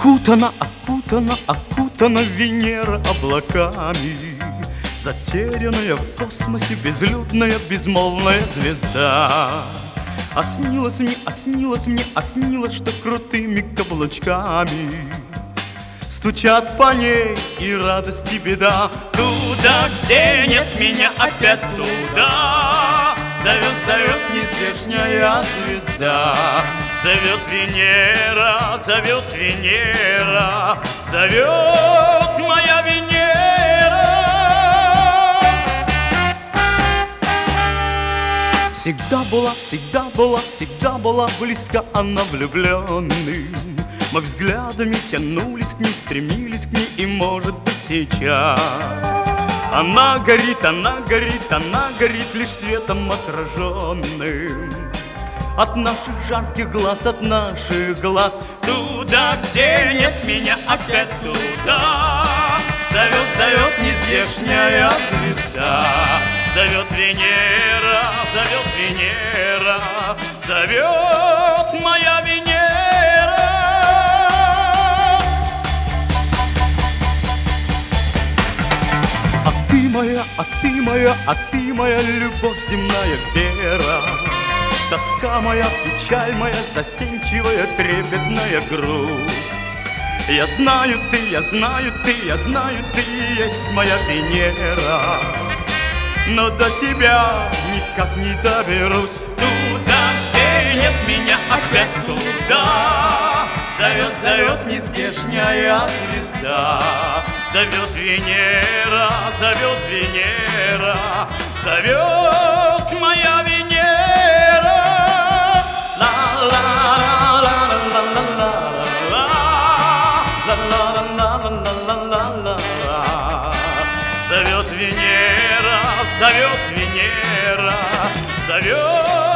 Окутана, окутана, окутана Венера облаками, затерянная в космосе безлюдная, безмолвная звезда. А снилось мне, а снилось мне, а снилось, что крутыми каблучками стучат по ней и радость и беда. Туда, где нет меня, опять туда зовет, зовет нездешняя звезда. Зовет Венера, зовет Венера, зовет моя Венера. Всегда была, всегда была, всегда была близко она влюбленным. Мы взглядами тянулись к ней, стремились к ней, и, может быть, сейчас она горит, она горит, она горит лишь светом отраженным от наших жарких глаз, от наших глаз. Туда, где нет меня, опять туда зовет, зовет нездешняя звезда. Зовет Венера, зовет Венера, зовет моя Венера. А ты моя, а ты моя, а ты моя любовь, земная вера. Тоска моя, печаль моя, застенчивая, трепетная грусть. Я знаю ты, я знаю ты, я знаю ты есть моя Венера, но до тебя никак не доберусь. Туда, где нет меня, опять туда зовет, зовет нездешняя звезда. Зовет Венера, зовет Венера, зовет моя Венера. Зовет Венера, зовет Венера, зовет